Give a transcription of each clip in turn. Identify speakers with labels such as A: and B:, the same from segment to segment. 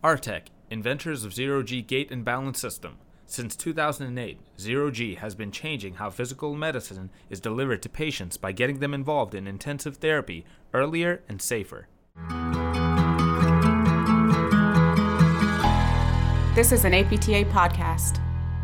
A: Artec, inventors of Zero-G gate and balance system. Since 2008, Zero-G has been changing how physical medicine is delivered to patients by getting them involved in intensive therapy earlier and safer.
B: This is an APTA podcast.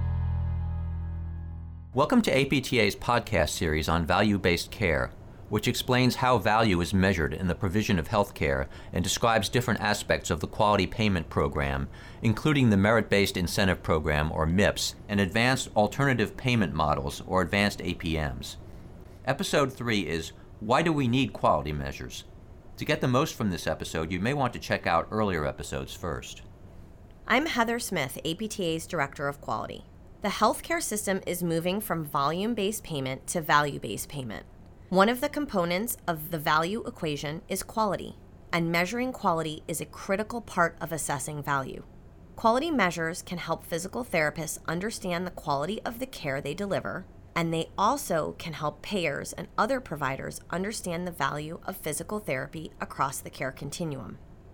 C: Welcome to APTA's podcast series on value-based care, which explains how value is measured in the provision of healthcare and describes different aspects of the Quality Payment Program, including the Merit-Based Incentive Program, or MIPS, and Advanced Alternative Payment Models, or Advanced APMs. Episode 3 is, Why Do We Need Quality Measures? To get the most from this episode, you may want to check out earlier episodes first.
D: I'm Heather Smith, APTA's Director of Quality. The healthcare system is moving from volume-based payment to value-based payment. One of the components of the value equation is quality, and measuring quality is a critical part of assessing value. Quality measures can help physical therapists understand the quality of the care they deliver, and they also can help payers and other providers understand the value of physical therapy across the care continuum.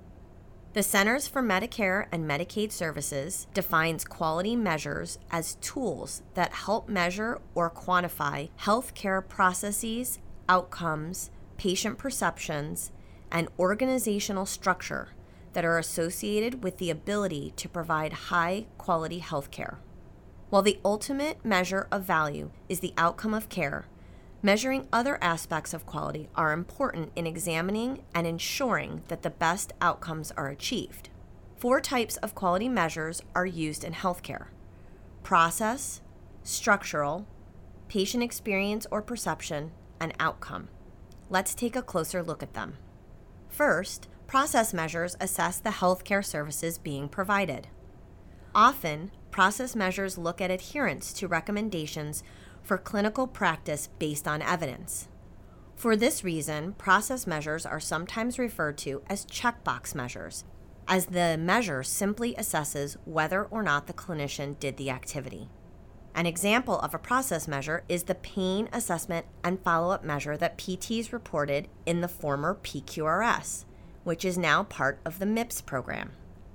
D: The Centers for Medicare and Medicaid Services defines quality measures as tools that help measure or quantify healthcare processes, outcomes, patient perceptions, and organizational structure that are associated with the ability to provide high-quality healthcare. While the ultimate measure of value is the outcome of care, measuring other aspects of quality are important in examining and ensuring that the best outcomes are achieved. 4 types of quality measures are used in healthcare: process, structural, patient experience or perception, and outcome. Let's take a closer look at them. First, process measures assess the healthcare services being provided. Often, process measures look at adherence to recommendations for clinical practice based on evidence. For this reason, process measures are sometimes referred to as checkbox measures, as the measure simply assesses whether or not the clinician did the activity. An example of a process measure is the pain assessment and follow-up measure that PTs reported in the former PQRS, which is now part of the MIPS program.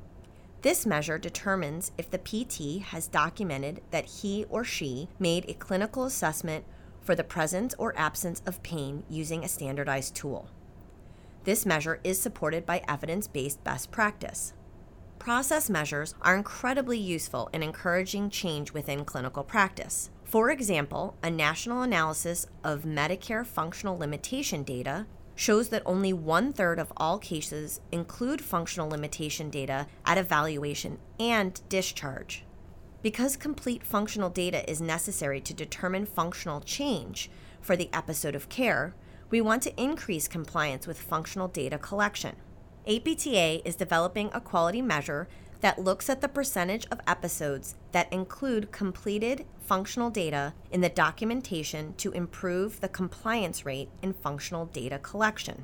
D: This measure determines if the PT has documented that he or she made a clinical assessment for the presence or absence of pain using a standardized tool. This measure is supported by evidence-based best practice. Process measures are incredibly useful in encouraging change within clinical practice. For example, a national analysis of Medicare functional limitation data shows that only 1/3 of all cases include functional limitation data at evaluation and discharge. Because complete functional data is necessary to determine functional change for the episode of care, we want to increase compliance with functional data collection. APTA is developing a quality measure that looks at the percentage of episodes that include completed functional data in the documentation to improve the compliance rate in functional data collection.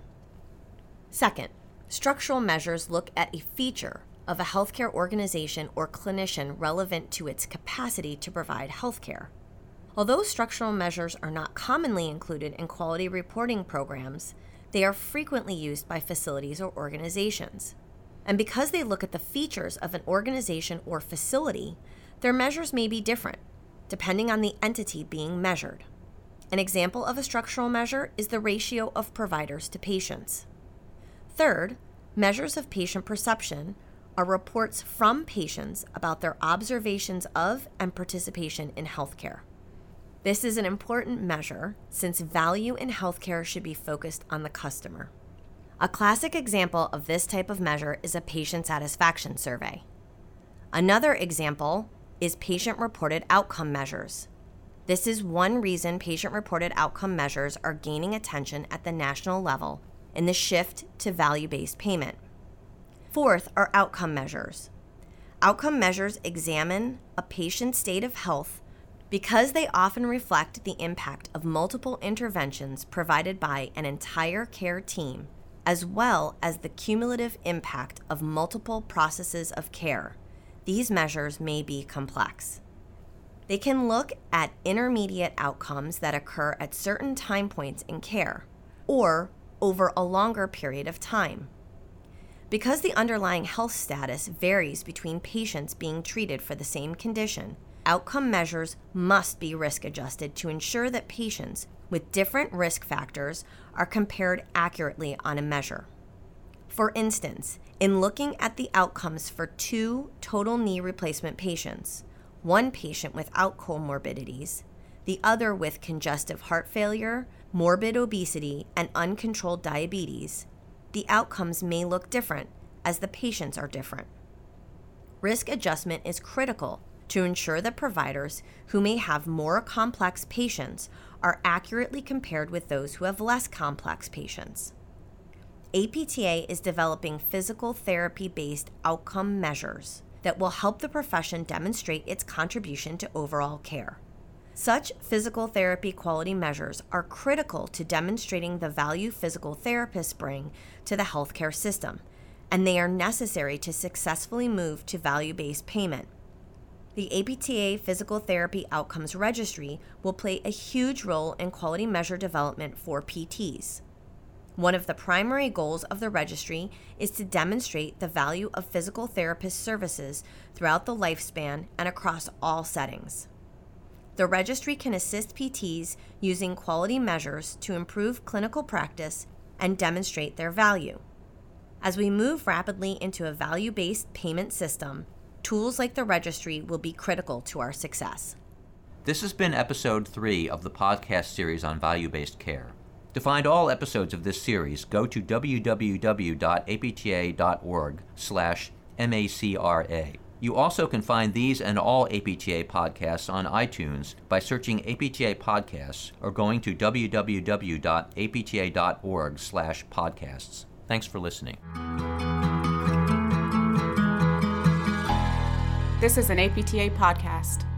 D: Second, structural measures look at a feature of a healthcare organization or clinician relevant to its capacity to provide healthcare. Although structural measures are not commonly included in quality reporting programs, they are frequently used by facilities or organizations. And because they look at the features of an organization or facility, their measures may be different, depending on the entity being measured. An example of a structural measure is the ratio of providers to patients. Third, measures of patient perception are reports from patients about their observations of and participation in healthcare. This is an important measure since value in healthcare should be focused on the customer. A classic example of this type of measure is a patient satisfaction survey. Another example is patient-reported outcome measures. This is one reason patient-reported outcome measures are gaining attention at the national level in the shift to value-based payment. Fourth are outcome measures. Outcome measures examine a patient's state of health because they often reflect the impact of multiple interventions provided by an entire care team, as well as the cumulative impact of multiple processes of care. These measures may be complex. They can look at intermediate outcomes that occur at certain time points in care, or over a longer period of time. Because the underlying health status varies between patients being treated for the same condition, outcome measures must be risk adjusted to ensure that patients with different risk factors are compared accurately on a measure. For instance, in looking at the outcomes for 2 total knee replacement patients, one patient without comorbidities, the other with congestive heart failure, morbid obesity, and uncontrolled diabetes, the outcomes may look different as the patients are different. Risk adjustment is critical to ensure that providers who may have more complex patients are accurately compared with those who have less complex patients. APTA is developing physical therapy-based outcome measures that will help the profession demonstrate its contribution to overall care. Such physical therapy quality measures are critical to demonstrating the value physical therapists bring to the healthcare system, and they are necessary to successfully move to value-based payment. The APTA Physical Therapy Outcomes Registry will play a huge role in quality measure development for PTs. One of the primary goals of the registry is to demonstrate the value of physical therapist services throughout the lifespan and across all settings. The registry can assist PTs using quality measures to improve clinical practice and demonstrate their value. As we move rapidly into a value-based payment system, tools like the registry will be critical to our success.
C: This has been episode 3 of the podcast series on value-based care. To find all episodes of this series, go to www.apta.org/MACRA. You also can find these and all APTA podcasts on iTunes by searching APTA Podcasts or going to www.apta.org/podcasts. Thanks for listening.
B: This is an APTA podcast.